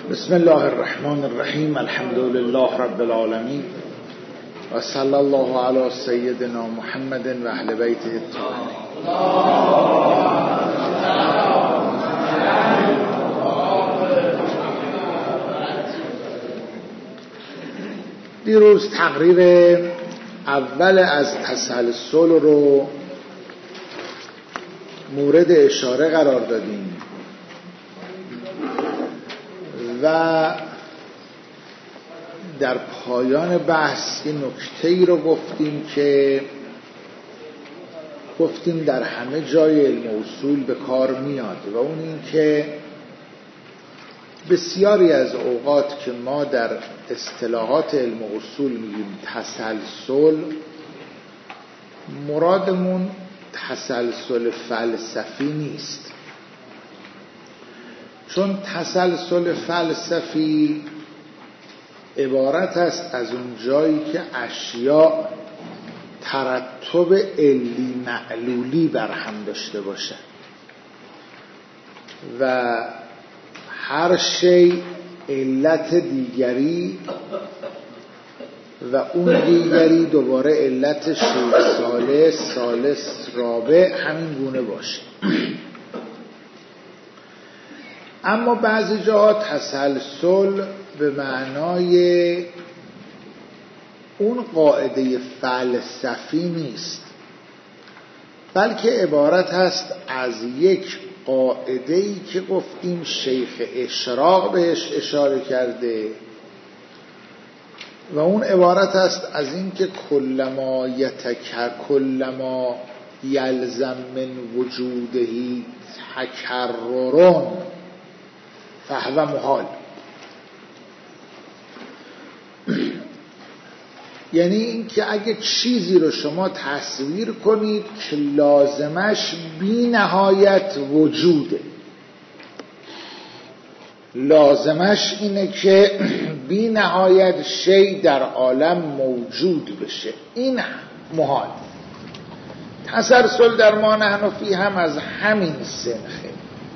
بسم الله الرحمن الرحیم. الحمد لله رب العالمین و صلی الله علی سیدنا محمد و اهل بیته الطاهرین. دیروز تقریر اول از تسلسل رو مورد اشاره قرار دادیم و در پایان بحث یه نکته‌ای رو گفتیم در همه جای علم اصول به کار میاد و اون این که بسیاری از اوقات که ما در اصطلاحات علم اصول میگیم تسلسل، مرادمون تسلسل فلسفی نیست، چون تسلسل فلسفی عبارت است از اون جایی که اشیاء ترتب علی معلولی بر هم داشته باشه و هر شی علت دیگری و اون دیگری دوباره علت ثالث رابع همین گونه باشه. اما بعضی جاها تسلسل به معنای اون قاعده فلسفی نیست، بلکه عبارت هست از یک قاعده‌ای که گفتیم شیخ اشراق بهش اشاره کرده و اون عبارت است از این که کلما یلزم من وجودهی تکررون فهو محال. یعنی این که اگه چیزی رو شما تصویر کنید که لازمش بی نهایت وجوده، لازمش اینه که بی نهایت شی در عالم موجود بشه، این محال. تسلسل در ما نحن فی هم از همین سنخه.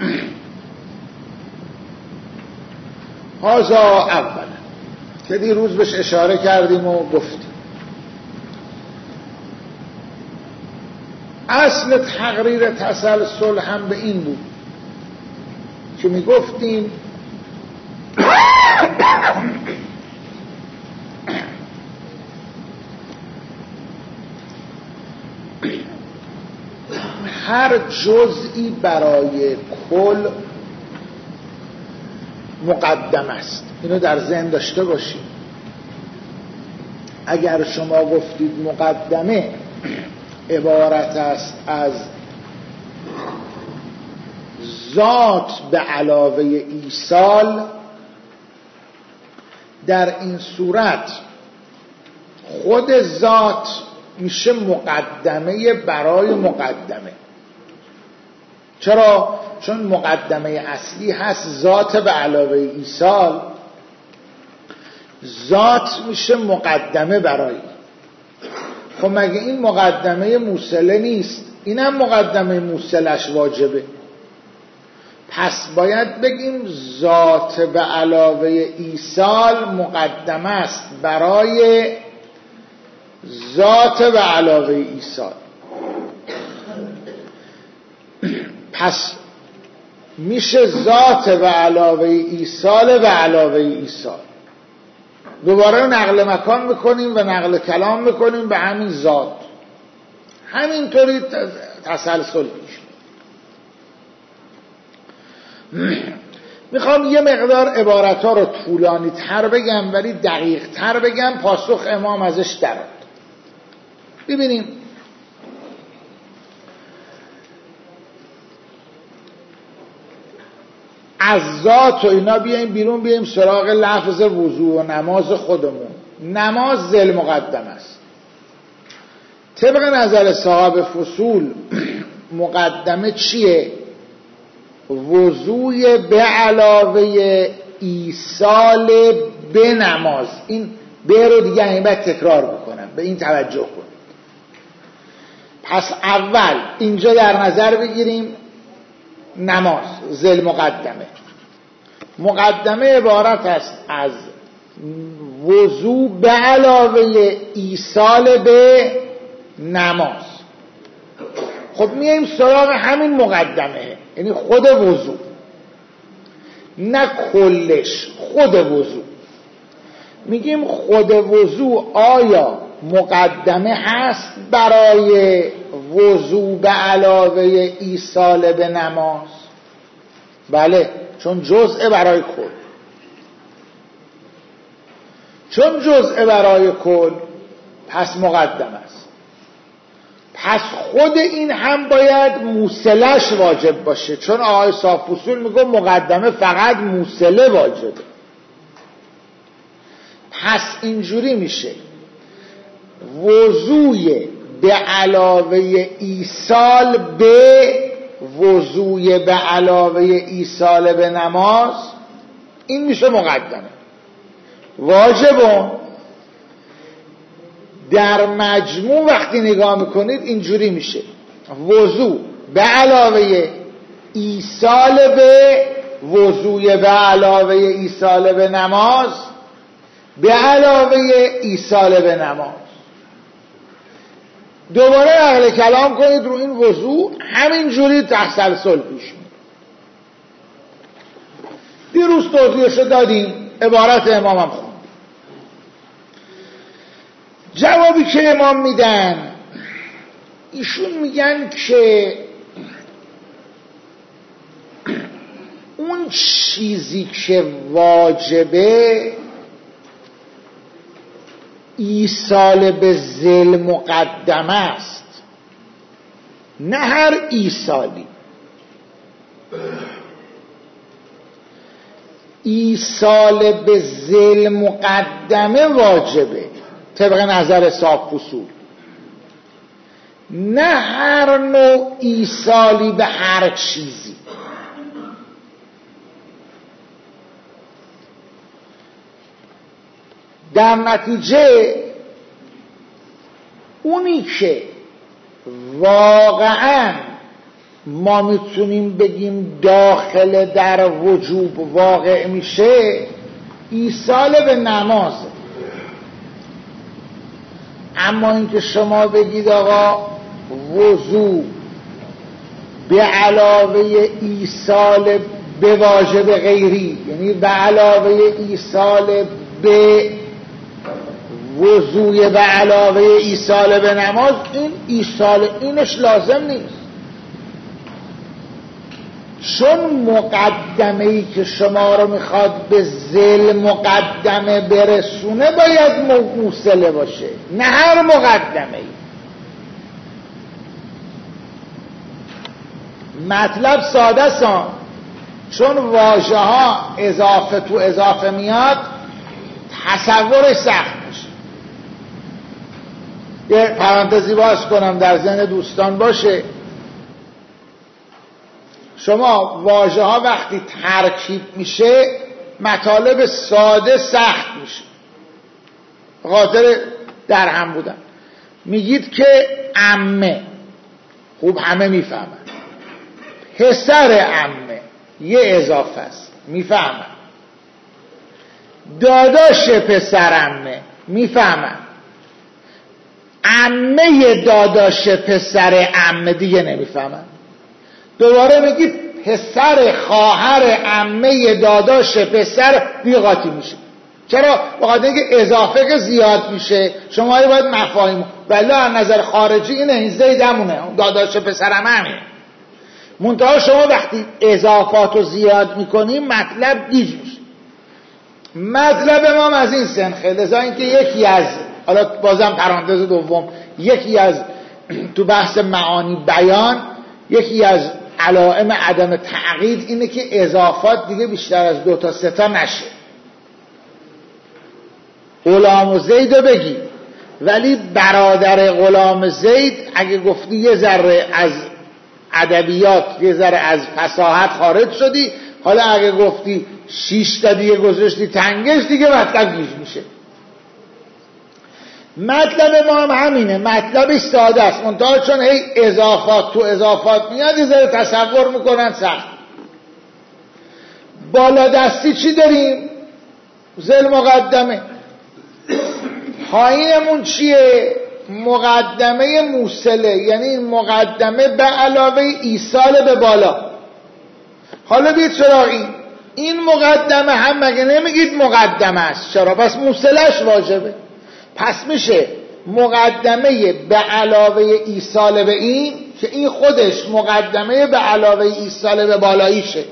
هذا اولا که دیروز بهش اشاره کردیم و گفتیم. اصل تقریر تسلسل هم به این بود که می گفتیم هر جزئی برای کل مقدم است. اینو در ذهن داشته باشید. اگر شما گفتید مقدمه عبارت است از ذات به علاوه ایصال، در این صورت خود ذات میشه مقدمه برای مقدمه. چرا؟ چون مقدمه اصلی هست ذات به علاوه ایصال، ذات میشه مقدمه برای. خب مگه این مقدمه موصله نیست؟ اینم مقدمه موصلش واجبه. پس باید بگیم ذات به علاوه ایصال مقدمه است برای ذات به علاوه ایصال. پس میشه ذات به علاوه ایصال به علاوه ایصال. دوباره نقل مکان میکنیم و نقل کلام میکنیم به همین ذات. همینطوری تسلسل پیش. میخوام یه مقدار عبارت ها رو طولانی تر بگم ولی دقیق تر بگم، پاسخ امام ازش درآمد. ببینیم از ذات و اینا بیایم بیرون، بیایم سراغ لفظ وضو و نماز خودمون. نماز ذل مقدم است. طبق نظر صاحب فصول مقدمه چیه؟ وضوی به علاوه ایصال به نماز. این به رو دیگه همین باید تکرار بکنم، به این توجه کن. پس اول اینجا در نظر بگیریم نماز ذل مقدمه، مقدمه عبارت است از وضو به علاوه ایصال به نماز. خب میایم سراغ همین مقدمه، یعنی خود وضو، نه کلش، خود وضو. میگیم خود وضو آیا مقدمه هست برای وضو به علاوه ایصال به نماز؟ بله، چون جزء برای کل. چون جزء برای کل پس مقدم است. پس خود این هم باید موصلش واجب باشه، چون آقای صاحب اصول میگه مقدمه فقط موصله واجبه. پس اینجوری میشه وضوی به علاوه ایصال به وضوی به علاوه ایصال به نماز، این میشه مقدمه. واجبه در مجموع وقتی نگاه میکنید اینجوری میشه وضو به علاوه ایصال به وضوی به علاوه ایصال به نماز به علاوه ایصال به نماز. دوباره نقل کلام کنید رو این وضو، همین جوری تسلسل پیش میره. دیروز توضیحشو دادیم، عبارت امام هم خوند. جوابی که امام میدن، ایشون میگن که اون چیزی که واجبه ایصال به ذل مقدمه است، نه هر ایصالی. ایصال به ذل مقدمه واجبه طبق نظر صاحب اصول، نه هر نوع ایصالی به هر چیزی. در نتیجه اونی که واقعا ما میتونیم بگیم داخل در وجوب واقع میشه ایصال به نماز. اما اینکه شما بگید آقا وضو به علاوه ایصال به واجب غیری، یعنی به علاوه ایصال به وضوی به علاوه ایصال به نماز، این ایصال اینش لازم نیست، چون مقدمه‌ای که شما رو میخواد به ذل مقدمه برسونه باید موصله باشه، نه هر مقدمه‌ای. مطلب ساده سان، چون واژه ها اضافه تو اضافه میاد تصورش سخت میشه. یه پرانتزی باز کنم در ذهن دوستان باشه، شما واژه ها وقتی ترکیب میشه مطالب ساده سخت میشه، خاطر در هم بودن. میگید که عمه، خوب همه میفهمن. پسر عمه یه اضافه است، میفهمن. داداش پسر عمه، میفهمن. عمه داداش پسر عمه دیگه نمیفهمن. دوباره میگید پسر خواهر عمه داداش پسر دیگه قاطی میشه. چرا؟ بخاطر اینکه اضافه که زیاد میشه شما باید مفاهیم، ولی از نظر خارجی اینه زیدمونه، داداش پسر همه. منتها شما وقتی اضافات رو زیاد میکنیم مطلب گیج میشه. مطلب ما از این سنخه، لذا اینکه یکی از، حالا بازم پرانتز دوم، یکی از تو بحث معانی بیان، یکی از علائم عدم تعقید اینه که اضافات دیگه بیشتر از 2 تا 3 تا نشه. غلام و زید رو بگی، ولی برادر غلام زید اگه گفتی یه ذره از ادبیات، یه ذره از فصاحت خارج شدی. حالا اگه گفتی 6 تا دیگه گذاشتی تنگش، دیگه مطلب گیج میشه. مطلب ما هم همینه، مطلبش ساده است، منتها چون هی اضافات تو اضافات میاد یه ذره تصور میکنن سخت. بالا دستی چی داریم؟ ذل مقدمه. پایینمون چیه؟ مقدمه موصله، یعنی مقدمه به علاوه ایصال به بالا. حالا بیاید سراغ این مقدمه هم مگه نمیگید مقدمه است؟ چرا؟ پس موصلش واجبه. پس میشه مقدمه به علاوه ایصال به این، که این خودش مقدمه به علاوه ایصال به بالاییشه.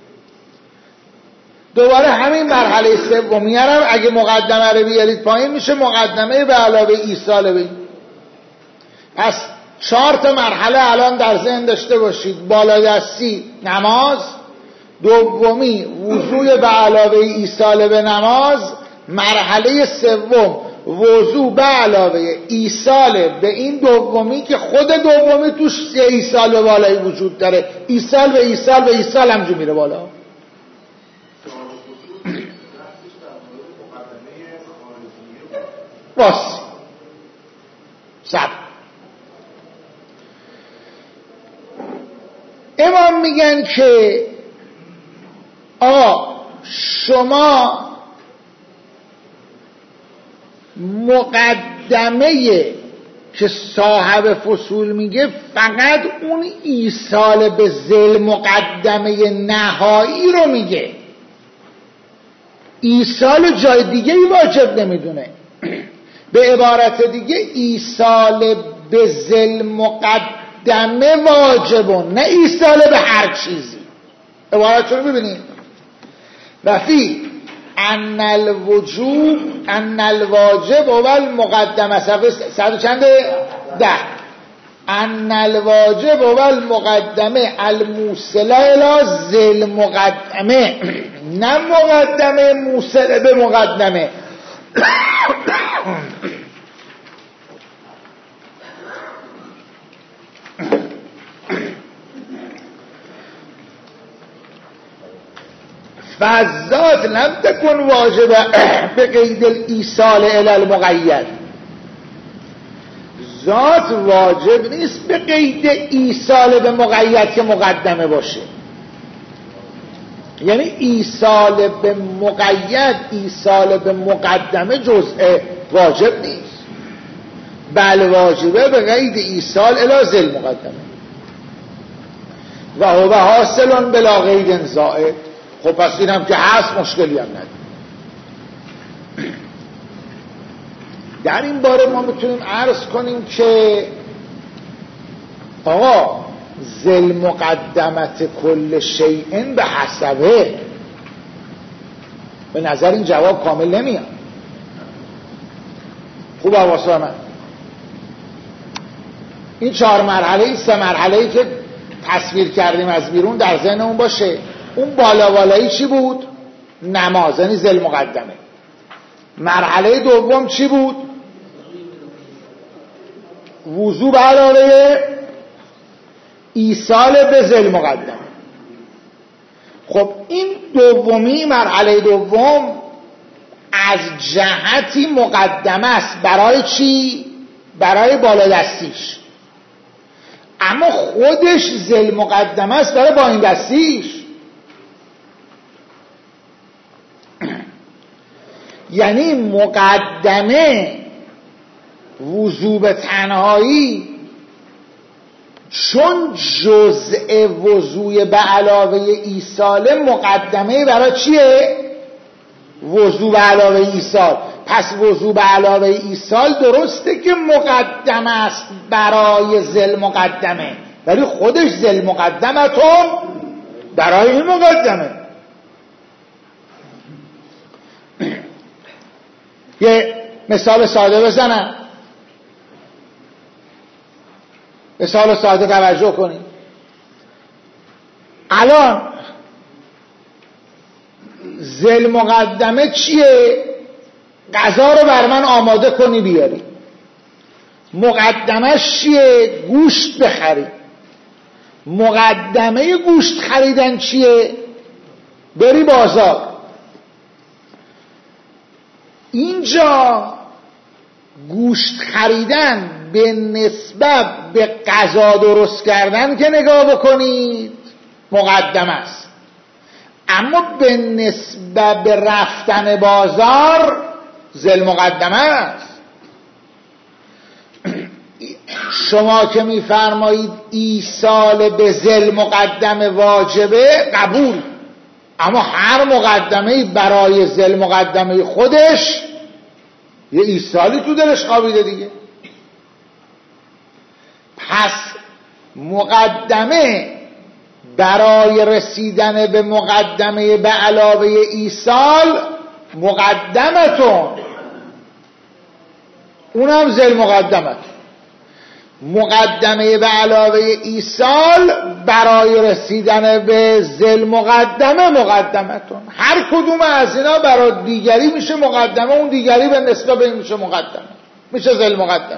دوباره همین مرحله سومیه هم اگه مقدمه رو بیارید پایین میشه مقدمه به علاوه ایصال به این. پس 4 تا مرحله الان در ذهن داشته باشید: بالادستی نماز، دومی وضوء به علاوه ایصال به نماز، مرحله سوم وضوء به علاوه ایصال به این دومی که خود دومی توش ایصال به بالایی وجود داره. ایصال به ایصال به ایصال همجور میره بالا. باز سب امام میگن که آقا شما مقدمه که صاحب فصول میگه فقط اون ایصال به ذل مقدمه نهایی رو میگه، ایصال جای دیگه ای واجب نمیدونه. به عبارت دیگه ایصال به ذل مقدمه واجبون، نه ایصال به هر چیزی. عبارت رو ببینید: و فی ان الواجب و المقدمه، صد و چنده؟ 10. ان الواجب و المقدمه الموصله الی ذل مقدمه، نه مقدمه موصله به مقدمه. فالذات لم تكن واجبه به قید الایصال الی المقید. ذات واجب نیست به قید ایصال به مقید که مقدمه باشه. یعنی ایصال به مقید، ایصال به مقدمه جزء واجب نیست، بل واجبه به قید ایصال الی ذل مقدمه و هو حاصل بلا قید زائد. خب پس این هم که هست مشکلی هم نداره. در این باره ما میتونیم عرض کنیم که آقا ذل مقدمت کل شیء به حسبه، به نظر این جواب کامل نمیاد. خوب حواسا من این 4 مرحله 3 مرحله‌ای که تصویر کردیم از بیرون در ذهنمون باشه. اون بالایی چی بود؟ نماز، یعنی ذل مقدمه. مرحله دوم چی بود؟ وضوء به علاوه ایصال به ذل مقدمه. خب این دومی، مرحله دوم از جهتی مقدمه است. برای چی؟ برای بالادستیش. اما خودش ذل مقدمه است برای پایین دستیش. یعنی مقدمه وضوء به تنهایی چون جزء وضوء به علاوه ایصال، مقدمه برای چیه؟ وضوء به علاوه ایصال. پس وضوء به علاوه ایصال درسته که مقدمه است برای ذل مقدمه، ولی خودش ذل مقدمتون برای این مقدمه. یه مثال ساده بزنم، مثال ساده توجه کنید. الان ذل مقدمه چیه؟ غذا رو بر من آماده کنی بیاری. مقدمش چیه؟ گوشت بخری. مقدمه گوشت خریدن چیه؟ بری بازار. اینجا گوشت خریدن به نسبت به غذا درست کردن که نگاه بکنید مقدمه است. اما به نسبت به رفتن بازار ذل مقدمه است. شما که میفرمایید ایصال به ذل مقدمه واجبه، قبول، اما هر مقدمه برای ذل مقدمه خودش یه ایصالی تو دلش خوابیده دیگه. پس مقدمه برای رسیدن به مقدمه به علاوه ایصال مقدمتون، اونم ذل مقدمت. مقدمه به علاوه ایصال برای رسیدن به ذل مقدمه مقدمتون. هر کدوم از اینا برای دیگری میشه مقدمه، اون دیگری به نسبت به این میشه مقدمه، میشه ذل مقدمه.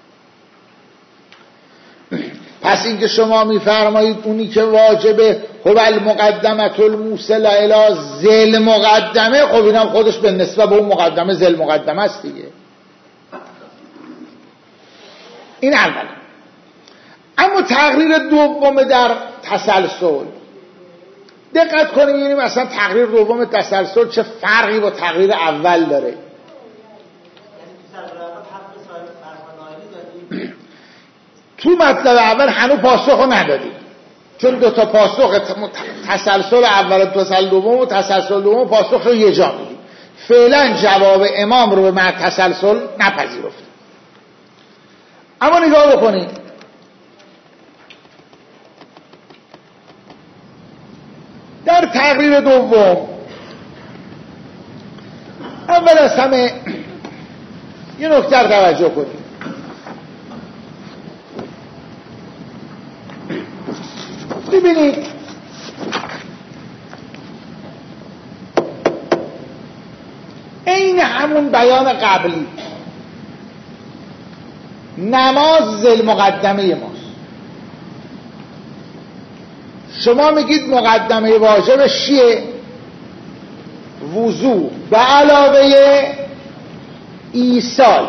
پس اینکه شما میفرمایید اونی که واجبه خب المقدمه الموصل الی ذل مقدمه، خب اینم خودش به نسبت به اون مقدمه ذل مقدمه است دیگه. این اوله. اما تقریر دوم در تسلسل، دقت کنیم ببینیم اصلا تقریر دوم تسلسل چه فرقی با تقریر اول داره. تو مطلب اول هنوز پاسخ رو ندادیم، چون دو تا پاسخ تسلسل اول و تسلسل دوم و تسلسل دوم پاسخ رو یه جا میدیم. فعلا جواب امام رو به تسلسل نپذیرفتیم. اما نگاه بکنید، در تقریر دوم اول از همه یه نکته رو توجه کنید. ببینید این همون بیان قبلی، نماز ذل مقدمه ماست. شما میگید مقدمه واجبش چیه؟ وضو به علاوه ایصال.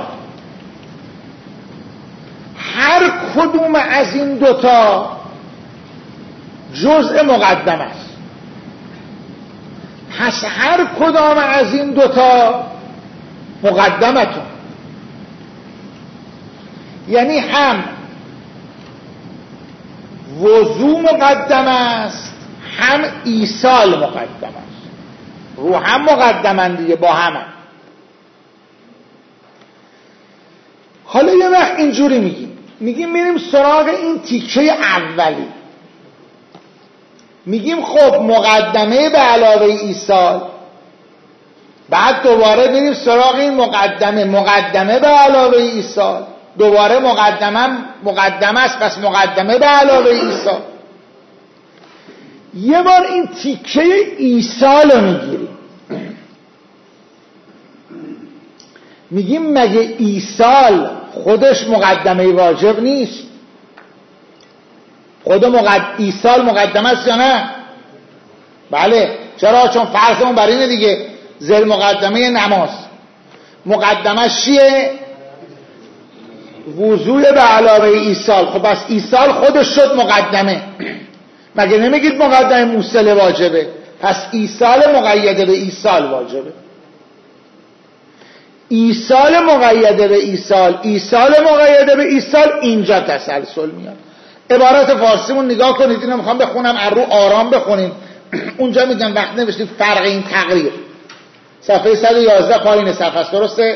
هر کدوم از این دوتا جزء مقدمه است. پس هر کدام از این دوتا مقدمتون، یعنی هم وضو مقدم است هم ایصال مقدم است. رو هم مقدمن دیگه، با هم. حالا یه وقت اینجوری میگیم میریم سراغ این تیکه اولی، میگیم خب مقدمه به علاوه ایصال، بعد دوباره میریم سراغ این مقدمه به علاوه ایصال، دوباره مقدمه است، پس مقدمه به علاوه ایصال. یه بار این تیکه ایصال رو میگیریم، میگیم مگه ایصال خودش مقدمه واجب نیست؟ خود ایصال مقدمه است یا نه؟ بله. چرا؟ چون فرضمون بر اینه دیگه، ذل مقدمه نماز مقدمه چیه؟ وضوء به علاوه ایصال. خب بس ایصال خودش شد مقدمه. مگه نمیگید مقدمه موصل واجبه؟ پس ایصال مقیده به ایصال واجبه. ایصال مقیده به ایصال، ایصال مقیده به ایصال، اینجا تسلسل میاد. عبارت فارسیمون نگاه کنید، اینو میخوام بخونم از رو آرام بخونیم. اونجا میگم وقت نوشتید فرق این تقریر، صفحه 111 پایین صفحه است، درسته؟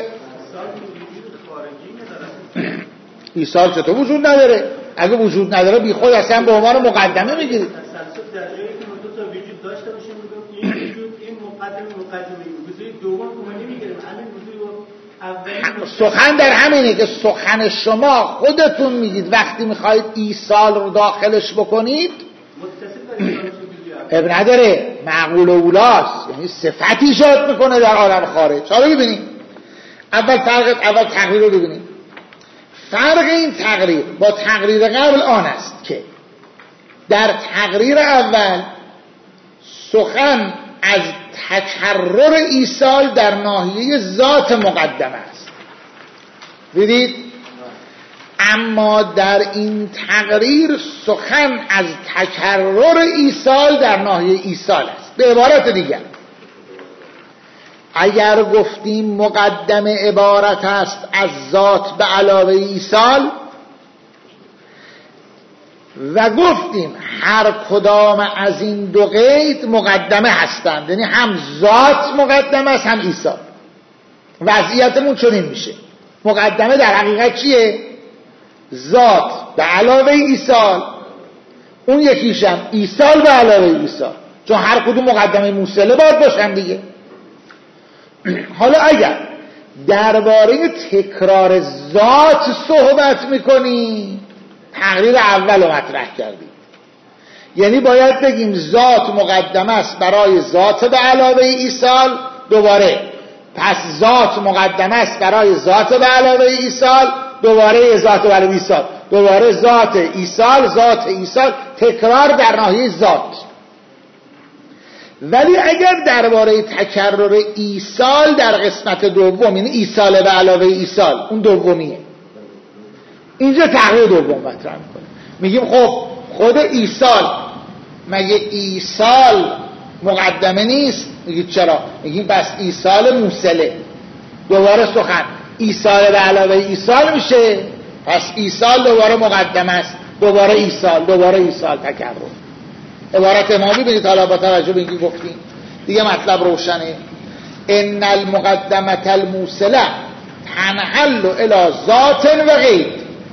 ایصال چطور وجود نداره؟ اگه وجود نداره بی خود اصلا به عنوان مقدمه میگیرید. تسلسل در جایی که دو تا وجود داشته باشه میگم این وجود این مقدمه وضوء دوم رو نمیگیریم. همین وضوء سخن در همینه که سخن شما خودتون میگید وقتی میخواید ایصال رو داخلش بکنید اب نداره، معقول و اولاست، یعنی صفت ایجاد میکنه در عالم خارج. حالا ببینید اول تقریر رو ببینید. فرق این تقریر با تقریر قبل آن است که در تقریر اول سخن از تکرر ایصال در ناحیه ذات مقدمه است، دیدید؟ اما در این تقریر سخن از تکرر ایصال در ناحیه ایصال است. به عبارت دیگر اگر گفتیم مقدمه عبارت است از ذات به علاوه ایصال و گفتیم هر کدام از این دو قید مقدمه هستند، یعنی هم ذات مقدمه است هم ایصال، وضعیتمون چنین میشه. مقدمه در حقیقت چیه؟ ذات به علاوه ایصال، اون یکیشم ایصال به علاوه ایصال، چون هر کدوم مقدمه موصله باید باشن دیگه. حالا اگر درباره تکرار ذات صحبت میکنی تقریر اول رو مطرح کردیم، یعنی باید بگیم ذات مقدمه است برای ذات به علاوه ایصال، دوباره پس ذات مقدمه است برای ذات به علاوه ایصال، دوباره ذات به علاوه ایصال، دوباره ذات ایصال، ذات ایصال، تکرار در ناحیه ذات. ولی اگر درباره تکرر ایصال در قسمت دوم، یعنی ایصال به علاوه ایصال، اون دومیه، اینجا تقریر دوم مطرح میکنه، میگیم خب خود ایصال، مگه ایصال مقدمه نیست؟ میگید چرا؟ میگیم پس ایصال موصله، دوباره سخن ایصال به علاوه ایصال میشه، پس ایصال دوباره مقدمه است، دوباره ایصال، دوباره ایصال، تکرر. عبارت امامی بینید حالا با توجه به اینکه گفتیم دیگه مطلب روشنه. ان المقدمه الموصله تنحل الی ذات و غیر،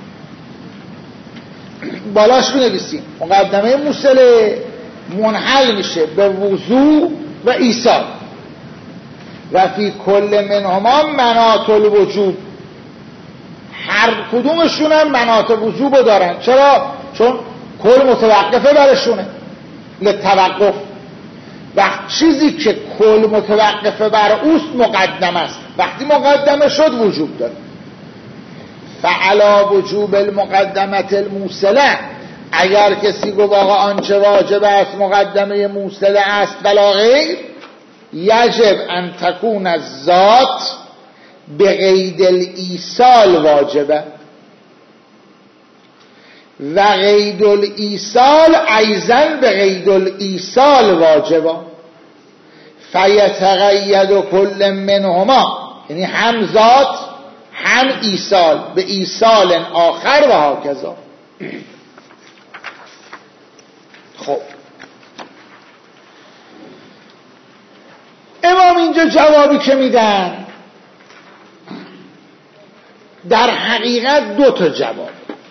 بالاش بنویسیم مقدمه موصله منحل میشه به وضوع و ایصال و فی کل منهما مناط الوجوب، هر کدومشون هم مناط وجوب رو دارن. چرا؟ چون کل متوقفه برشونه لتوقف، و چیزی که کل متوقفه بر اوست مقدمه است، وقتی مقدمه شد وجوب داره. فعلا وجوب المقدمه الموصله، اگر کسی گفت آقا آنچه واجب است مقدمه موصله است ولا غیر، یجب ان تکون الذات به قید الایصال واجبه و قید الایصال ایضا به قید الایصال واجبه فیتقید کل منهما، یعنی هم ذات هم ایصال به ایصال آخر و هاکذا. خب امام اینجا جوابی که میدن در حقیقت دو تا جواب.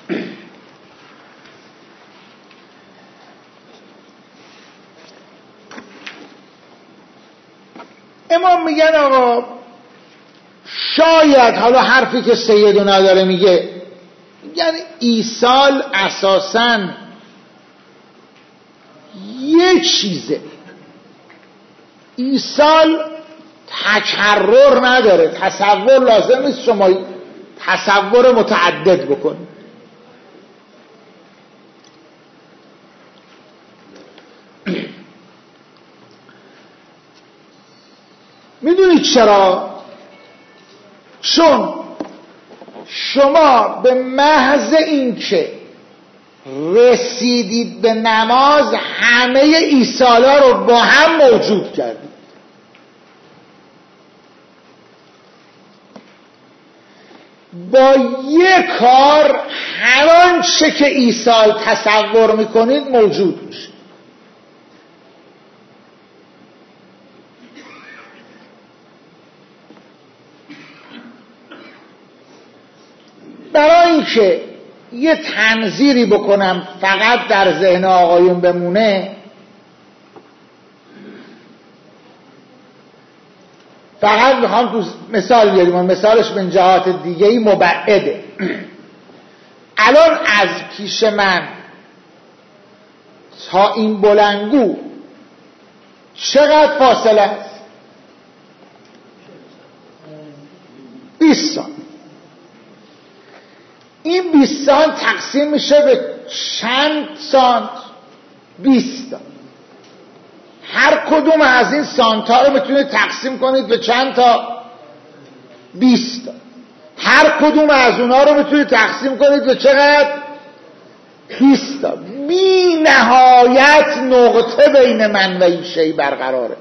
امام میگن آقا شاید، حالا حرفی که سیدنا داره میگه، یعنی ایصال اساساً یه چیزه، ایصال تکرر نداره، تصور لازم نیست شما تصور متعدد بکنید. میدونید چرا؟ چون شما به محض اینکه رسیدید به نماز همه ایصالا رو با هم موجود کردید. با یک کار هر آنچه که ایصال تصور میکنید موجود میشه. برای اینکه یه تنظیری بکنم فقط در ذهن آقایون بمونه، فقط میخوام تو مثال بیاریم، مثالش به جهات دیگه‌ای مبعده. الان از پیش من تا این بلندگو چقدر فاصله است؟ 20 سانت. این 20 سانت تقسیم میشه به چند سانت؟ 20 تا. هر کدوم از این سانت ها رو میتونید تقسیم کنید به چند تا؟ 20 تا. هر کدوم از اونها رو میتونید تقسیم کنید به چقدر؟ 20 تا. بی نهایت نقطه بین من و این شی برقراره.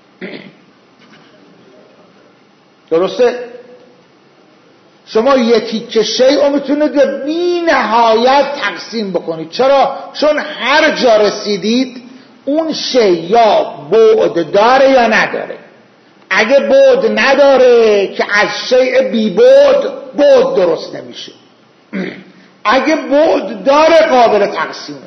درسته؟ شما یکی که شیء رو میتونید به بی نهایت تقسیم بکنید. چرا؟ چون هر جا رسیدید اون شیء یا بعد داره یا نداره. اگه بعد نداره که از شیء بی بعد درست نمیشه. اگه بعد داره قابل تقسیمه.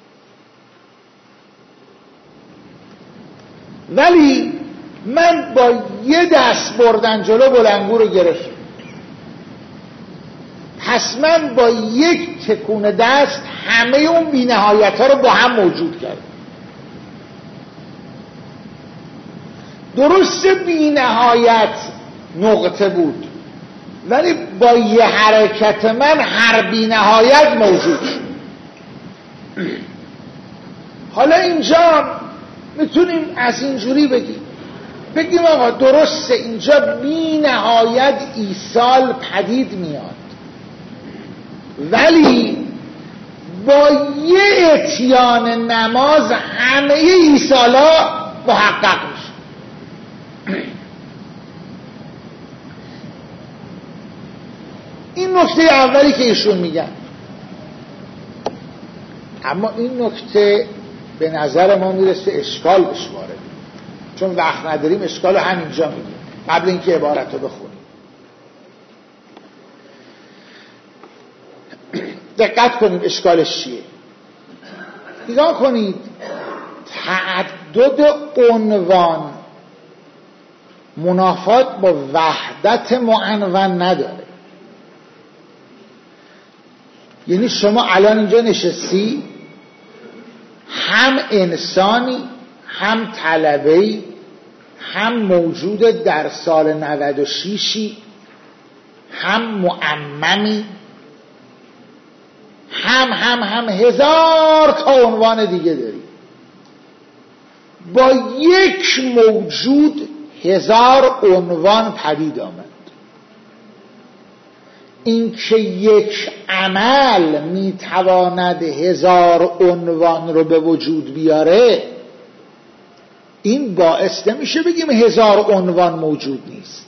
ولی من با یه دست بردن جلو بلنگو رو گرفتم، پس من با یک تکون دست همه اون بی نهایت ها رو با هم موجود کردم. درست بی نهایت نقطه بود، ولی با یه حرکت من هر بی نهایت موجود شد. حالا اینجا میتونیم از اینجوری بگیم آقا درسته اینجا بی نهایت ایصال پدید میاد، ولی با یه اتیان نماز همه ایصالا محقق میشه. این نکته اولی که ایشون میگن. اما این نکته به نظر ما میرسه اشکال بشه وارد، چون وقت نداریم اشکال رو همینجا میگیم قبل اینکه عبارت رو بخونیم. دقت کنیم اشکالش چیه. نگاه کنید، تعدد عنوان منافات با وحدت معنون نداره. یعنی شما الان اینجا نشستی، هم انسانی، هم طلبه‌ای، هم موجود در سال 96، هم معممی، هم هزار تا عنوان دیگه داری. با یک موجود هزار عنوان پدید آمد. این که یک عمل میتواند هزار عنوان رو به وجود بیاره، این باعث نمیشه بگیم هزار عنوان موجود نیست.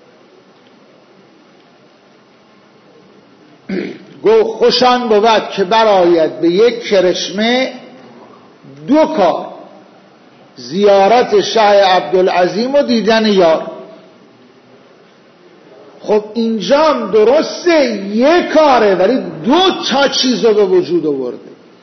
گو خوشان بود که برآید به یک کرشمه دو کار، زیارت شه عبدالعظیم و دیدن یار. خب اینجا درسته یک کاره، ولی دو تا چیز رو به وجود آورده.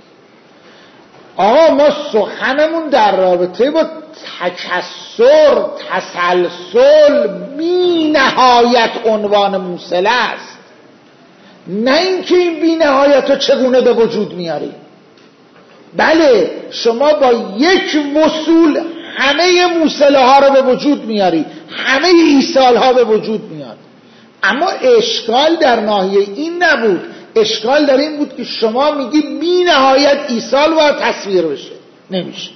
آقا ما سخنمون در رابطه با تکسر، تسلسل، بی نهایت عنوان موصله است، نه اینکه این بی نهایت رو چگونه به وجود میاری. بله شما با یک وصول همه موصله ها رو به وجود میاری، همه ایصال ها به وجود میاد. اما اشکال در ناحیه این نبود، اشکال در این بود که شما میگی بی نهایت ایصال باید تصویر بشه، نمیشه.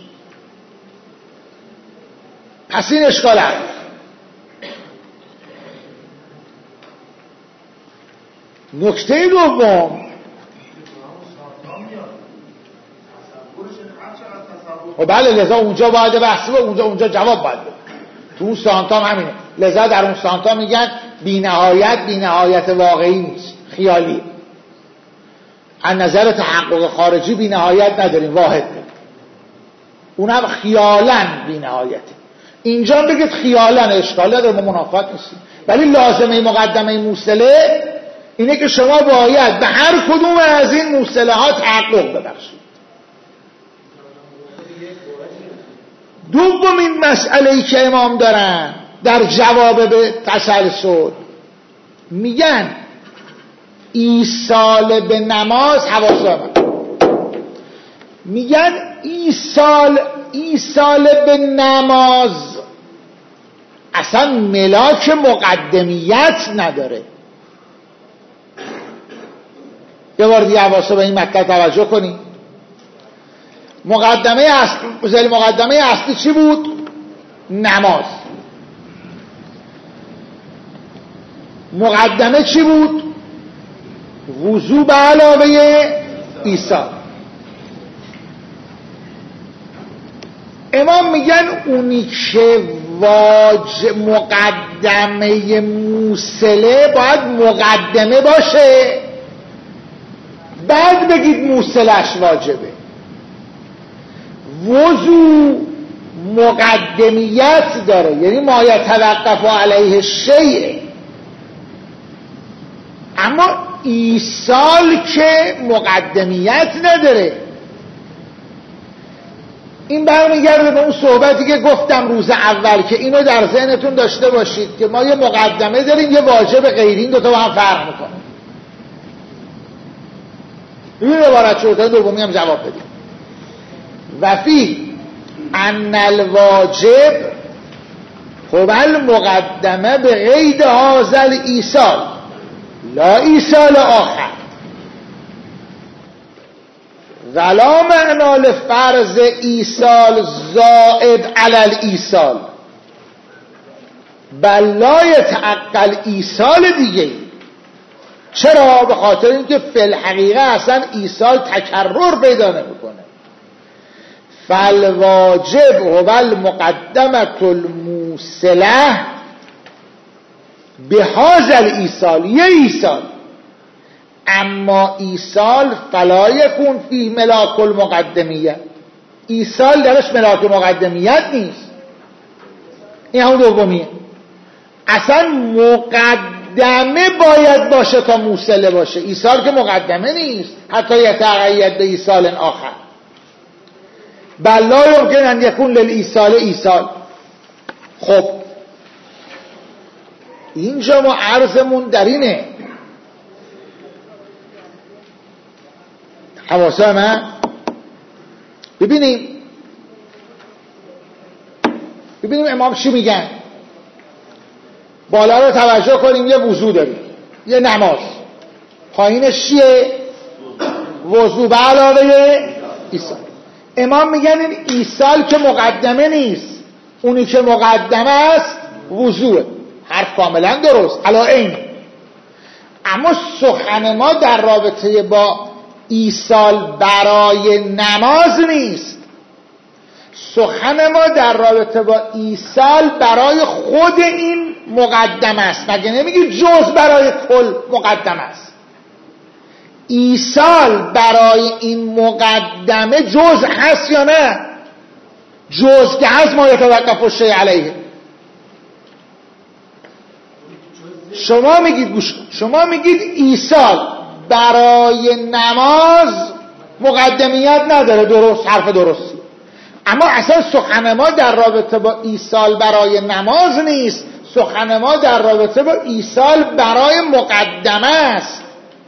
پس این اشکال هست. نکته دوم، و بله لذا اونجا باید بحثی و اونجا جواب باید بده. تو اون سانتا همینه. لذا در اون سانتا میگن بی نهایت واقعی نیست، خیالیه. از نظر تحقق خارجی بی نهایت نداریم، واحد بگیم. اونم خیالن بی نهایته. اینجا بگید خیالن، اشکال نداره، ما منافات نیستیم. ولی لازمه مقدمه موصله اینه که شما باید به هر کدوم از این موصله ها تحقق ببخشید. دومین مسئله‌ای که امام دارن در جواب به تسلسل، میگن ایصال به نماز حواسا، میگن ایصال به نماز اصلا ملاک مقدمیت نداره. یه بار دیگه حواسا به این مطلب توجه کنید. مقدمه اصلی چی بود؟ نماز. مقدمه چی بود؟ وضو به علاوه ایصال. امام میگن اونی که مقدمه موصله باید مقدمه باشه، بعد بگید موصلش واجبه. وضو مقدمیت داره، یعنی ما یتوقف علیه شیء، اما ایصال که مقدمیت نداره. این برمیگرده به اون صحبتی که گفتم روز اول که اینو در ذهنتون داشته باشید که ما یه مقدمه داریم، یه واجب غیری، این دوتا با هم فرق میکنه. این عبارت شده دومی هم جواب بدیم. و فی ان الواجب هو المقدمه به قید هذا الایصال لا ایصال آخر ولا معنا لفرض ایصال زائد علی الایصال بل لا یتعقل ایصال دیگه. چرا؟ به خاطر اینکه فی الحقیقه اصلا ایصال تکرر پیدا نمیکنه. فالواجب هو المقدمه الموصله بهذا الایصال، یه ایصال، اما ایصال فلا یکون فی ملاک المقدمیه، ایصال درش ملاک مقدمیت نیست. این همون دومیه. اصلا مقدمه باید باشه تا موصله باشه، ایصال که مقدمه نیست حتی یتقید به ایصال آخر. بل لا یمکن ان یکون للایصال ایصال. خب اینجا ما عرضمون در اینه، حواسا من ببینیم امام چی میگن. بالا رو توجه کنیم، یه وضو داریم، یه نماز، پایینش چیه؟ وضو به علاوه ایصال. امام میگن این ایصال که مقدمه نیست، اونی که مقدمه است وضوه. حرف کاملا درست، علا این. اما سخن ما در رابطه با ایصال برای نماز نیست، سخن ما در رابطه با ایصال برای خود این مقدمه است. مگه نمیگی جز برای کل مقدمه است؟ ایصال برای این مقدمه جز هست یا نه؟ جز که هست ما یتوقف الشیء علیه. شما میگید ایصال برای نماز مقدمیت نداره، درست، حرف درستی. اما اصلا سخن ما در رابطه با ایصال برای نماز نیست، سخن ما در رابطه با ایصال برای مقدمه است.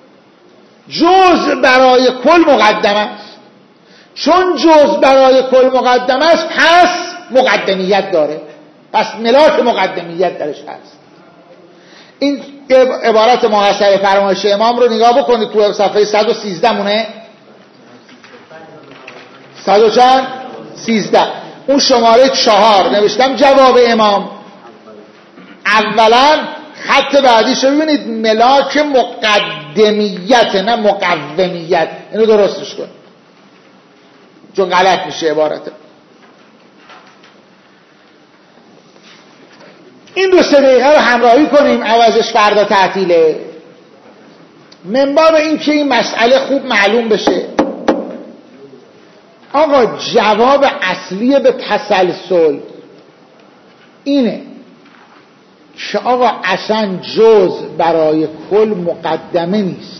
جز برای کل مقدمه است. چون جز برای کل مقدمه است پس مقدمیت داره، پس ملاک مقدمیت درش هست. این عبارت محصل فرمایش امام رو نگاه بکنید تو صفحه 113 مونه 113 اون شماره 4 نوشتم جواب امام. اولا خط بعدیش رو ببینید، ملاک مقدمیت نه مقومیت. اینو درستش کن چون غلط میشه عبارته. این 2-3 دقیقه رو همراهی کنیم، عوضش فردا تعطیله. من باب این که این مسئله خوب معلوم بشه. آقا جواب اصلی به تسلسل اینه که آقا اصلا جز برای کل مقدمه نیست،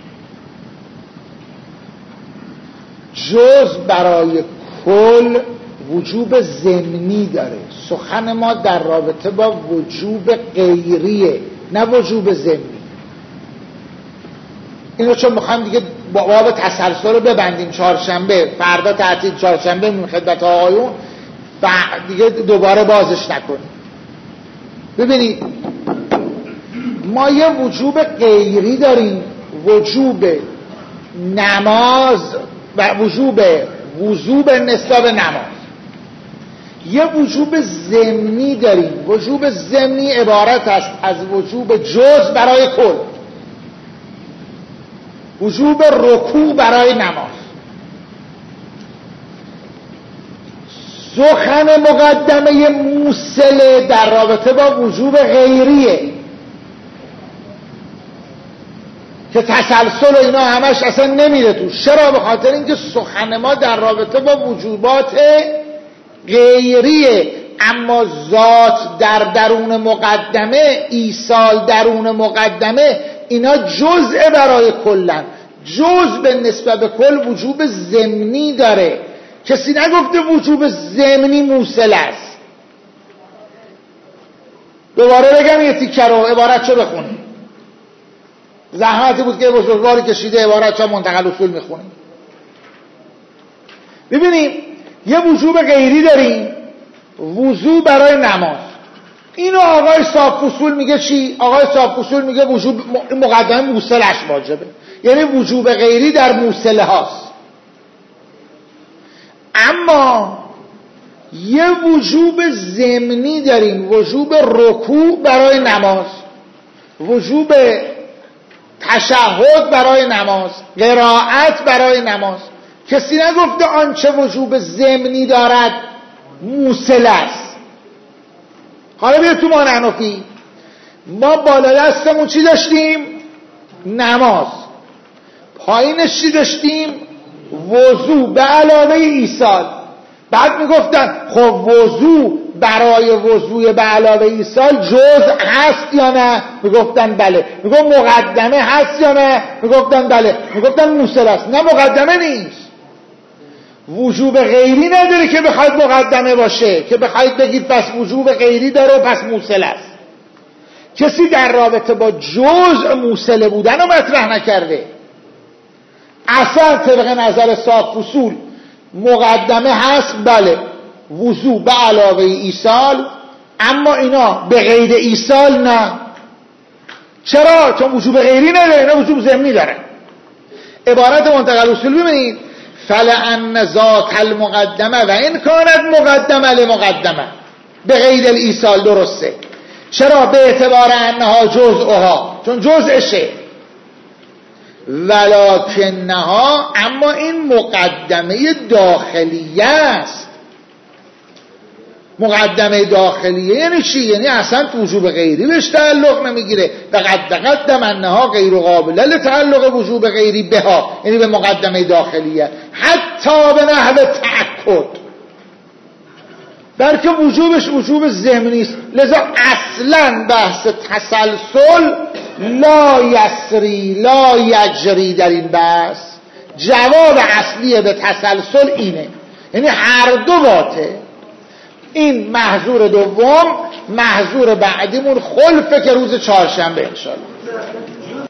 جز برای کل وجوب ضمنی داره. سخن ما در رابطه با وجوب غیریه نه وجوب ضمنی. اینو چون میخوایم دیگه باب تسلسل رو ببندیم، چهارشنبه فردا تعطیل، چهارشنبه میریم خدمت آقایون و دیگه دوباره بازش نکنیم. ببینید ما یه وجوب غیری داریم، وجوب نماز و وجوب وضو به نسبت نماز. یه وجوب ضمنی داریم، وجوب ضمنی عبارت است از وجوب جز برای کل، وجوب رکوع برای نماز. سخن مقدمه موصله در رابطه با وجوب غیریه که تسلسل و اینا همش اصلا نمیره تو. چرا؟ به خاطر اینکه سخن ما در رابطه با وجوبات غیریه، اما ذات در درون مقدمه، ایصال درون مقدمه، اینا جزء برای کلن. جزء به نسبت به کل وجوب ضمنی داره. کسی نگفته وجوب ضمنی موصل است. دوباره بگم یه تیکه رو، عبارتشو بخونیم. زحمتی بود که بزرگواری کشیده عبارتشو منتقل اصول میخونیم. ببینیم یه وجوب غیری داریم، وضو برای نماز. اینو آقای صاحب اصول میگه چی؟ آقای صاحب اصول میگه وجوب مقدمه موصلش واجبه، یعنی وجوب غیری در موصله هاست. اما یه وجوب ضمنی داریم، وجوب رکوع برای نماز، وجوب تشهد برای نماز، قرائت برای نماز. کسی نگفته آنچه وجوب ضمنی دارد موصل است. حالا بیا تو ما حنفی، ما بالا دستمون چی داشتیم؟ نماز. پایینش چی داشتیم؟ وضو به علاوه ایصال. بعد میگفتن خب وضو برای وضوی به علاوه ایصال جزء هست یا نه؟ میگفتن بله. میگفت مقدمه هست یا نه؟ میگفتن بله. میگفتن موصل است. نه مقدمه نیست. وجوب غیری نداره که بخواید مقدمه باشه، که بخواید بگید پس وجوب غیری داره پس موصل است. کسی در رابطه با جزء موصل بودن رو مطرح نکرده. اصلا طبق نظر صاحب اصول مقدمه هست، بله، وضو به علاوه ایصال، اما اینا به غیر ایصال نه. چرا؟ چون وجوب غیری نداره، اینا وجوب ضمنی داره. عبارت منتقل اصول ببینید، فلأن ذات المقدمه و این کانت مقدمه لمقدمه به غیر الایصال. درسته. چرا؟ به اعتبار انها جزءها، چون جزءشه. ولکنها، اما این مقدمه داخلیه است. مقدمه داخلیه یعنی چی؟ یعنی اصلا وجوب غیری بهش تعلق نمیگیره. تقدم انها غیر قابله لتعلق وجوب غیری بها، یعنی به مقدمه داخلیه، حتی به نحو تأکد، بلکه وجوبش وجوب ضمنی است. لذا اصلا بحث تسلسل لا یسری لا یجری در این بحث. جواب اصلی به تسلسل اینه، یعنی هر دو باطه. این محظور دوم، محظور بعدیمون خلفه که روز چهارشنبه انشاءالله.